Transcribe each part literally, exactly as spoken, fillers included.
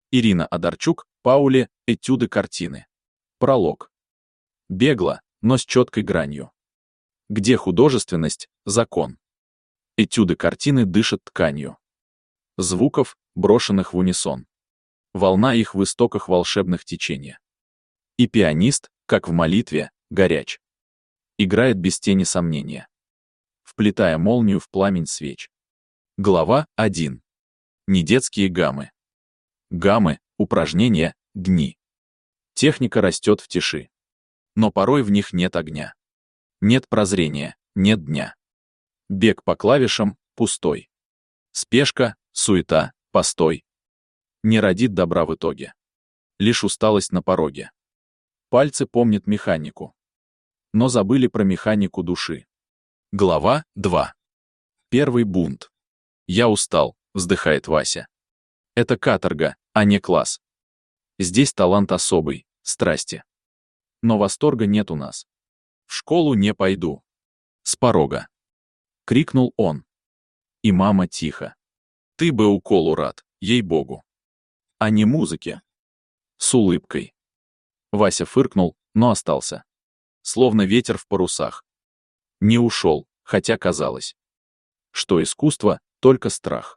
Ирина Одарчук, Пауле, этюды картины. Пролог. Бегло, но с четкой гранью. Где художественность, закон. Этюды картины дышат тканью звуков, брошенных в унисон. Волна их в истоках волшебных течения. И пианист, как в молитве, горяч. Играет без тени сомнения, вплетая молнию в пламень свеч. Глава один. Недетские гаммы. Гаммы, упражнения, дни. Техника растет в тиши. Но порой в них нет огня. Нет прозрения, нет дня. Бег по клавишам, пустой. Спешка, суета, постой. Не родит добра в итоге. Лишь усталость на пороге. Пальцы помнят механику. Но забыли про механику души. Глава два. Первый бунт. «Я устал», — вздыхает Вася. Это каторга, а не класс. Здесь талант особый, страсти. Но восторга нет у нас. В школу не пойду. С порога. Крикнул он. И мама тихо. Ты бы уколу рад, ей-богу. А не музыке. С улыбкой. Вася фыркнул, но остался. Словно ветер в парусах. Не ушел, хотя казалось, что искусство — только страх.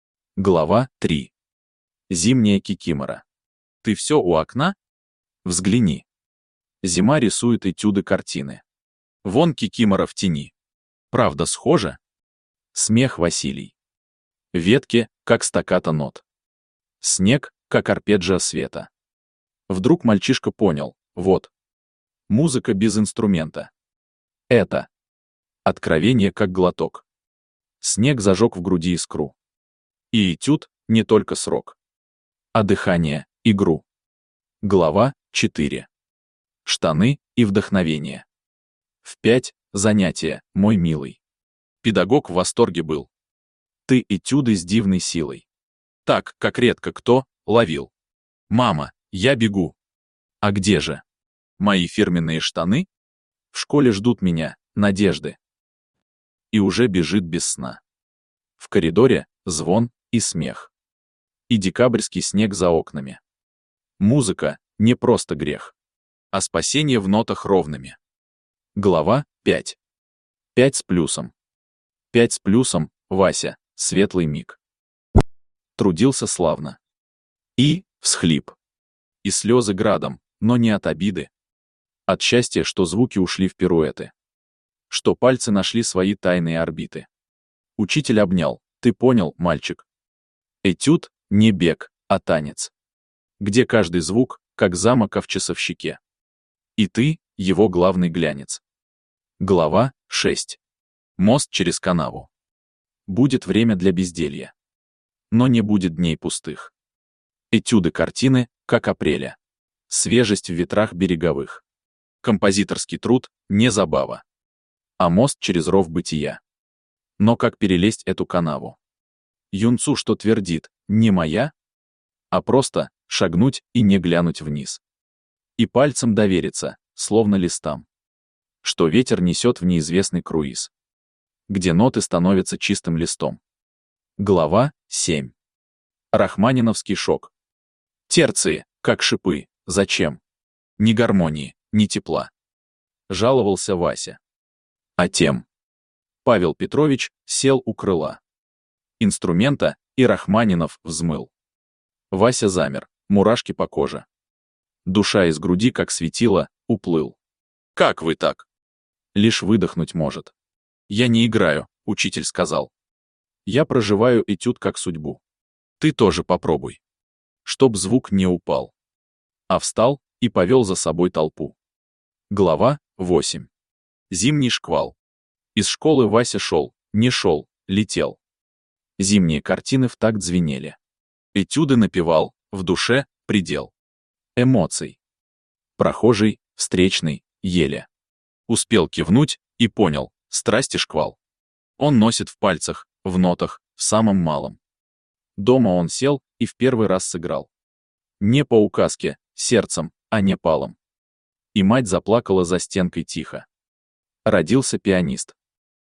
Глава три. Зимняя кикимора. Ты все у окна? Взгляни. Зима рисует этюды картины. Вон кикимора в тени. Правда схожа? Смех Василий. Ветки, как стаккато нот. Снег, как арпеджио света. Вдруг мальчишка понял, вот. Музыка без инструмента. Это. Откровение, как глоток. Снег зажег в груди искру. И этюд — не только срок, а дыхание, игру. Глава четыре. Штаны и вдохновение. В пять занятия, мой милый. Педагог в восторге был. Ты этюды с дивной силой. Так, как редко кто, ловил. Мама, я бегу. А где же? Мои фирменные штаны? В школе ждут меня, надежды. И уже бежит без сна. В коридоре звон и смех. И декабрьский снег за окнами. Музыка — не просто грех, а спасение в нотах ровными. Глава пять. Пять с плюсом. Пять с плюсом, Вася, светлый миг. Трудился славно. И всхлип. И слезы градом, но не от обиды. От счастья, что звуки ушли в пируэты. Что пальцы нашли свои тайные орбиты. Учитель обнял. Ты понял, мальчик? Этюд — не бег, а танец. Где каждый звук, как замок в часовщике. И ты — его главный глянец. Глава шесть. Мост через канаву. Будет время для безделья. Но не будет дней пустых. Этюды картины, как апреля. Свежесть в ветрах береговых. Композиторский труд — не забава, а мост через ров бытия. Но как перелезть эту канаву? Юнцу, что твердит, не моя, а просто шагнуть и не глянуть вниз. И пальцем довериться, словно листам, что ветер несет в неизвестный круиз, где ноты становятся чистым листом. Глава семь. Рахманиновский шок. Терции, как шипы, зачем? Ни гармонии, ни тепла. Жаловался Вася. А тем. Павел Петрович сел у крыла инструмента, и Рахманинов взмыл. Вася замер, мурашки по коже. Душа из груди, как светило, уплыл. Как вы так? Лишь выдохнуть может. Я не играю, учитель сказал. Я проживаю этюд как судьбу. Ты тоже попробуй. Чтоб звук не упал. А встал и повел за собой толпу. Глава восемь. Зимний шквал. Из школы Вася шел, не шел, летел. Зимние картины в такт звенели. Этюды напевал, в душе предел эмоций. Прохожий, встречный, еле успел кивнуть и понял, страсти шквал. Он носит в пальцах, в нотах, в самом малом. Дома он сел и в первый раз сыграл. Не по указке, сердцем, а не палом. И мать заплакала за стенкой тихо. Родился пианист.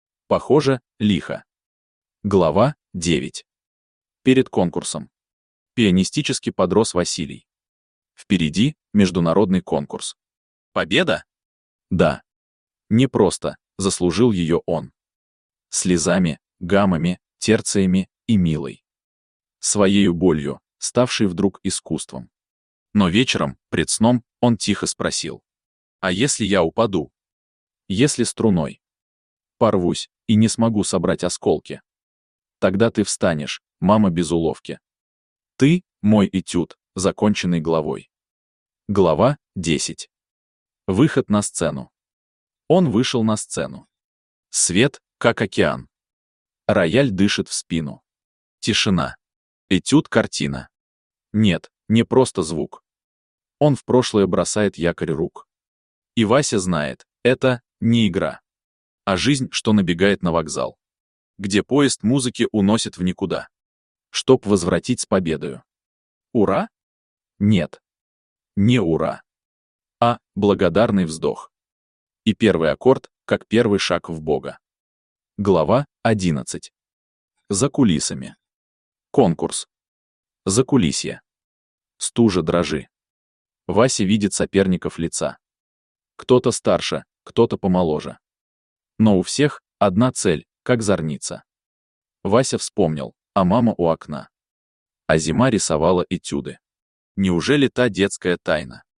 Похоже, лихо. Глава девять. Перед конкурсом. Пианистически подрос Василий. Впереди международный конкурс. Победа? Да. Не просто заслужил ее он. Слезами, гаммами, терциями и милой. Своею болью, ставшей вдруг искусством. Но вечером, пред сном, он тихо спросил. А если я упаду? Если струной порвусь и не смогу собрать осколки? Тогда ты встанешь, мама без уловки. Ты — мой этюд, законченный главой. Глава десять. Выход на сцену. Он вышел на сцену. Свет, как океан. Рояль дышит в спину. Тишина. Этюд-картина. Нет, не просто звук. Он в прошлое бросает якорь рук. И Вася знает, это не игра, а жизнь, что набегает на вокзал, где поезд музыки уносит в никуда, чтоб возвратить с победою. Ура? Нет. Не ура. А благодарный вздох. И первый аккорд, как первый шаг в Бога. Глава одиннадцать. За кулисами. Конкурс. Закулисье. Стужа дрожи. Вася видит соперников лица. Кто-то старше, кто-то помоложе. Но у всех одна цель, как зорница. Вася вспомнил, а мама у окна. А зима рисовала этюды. Неужели та детская тайна?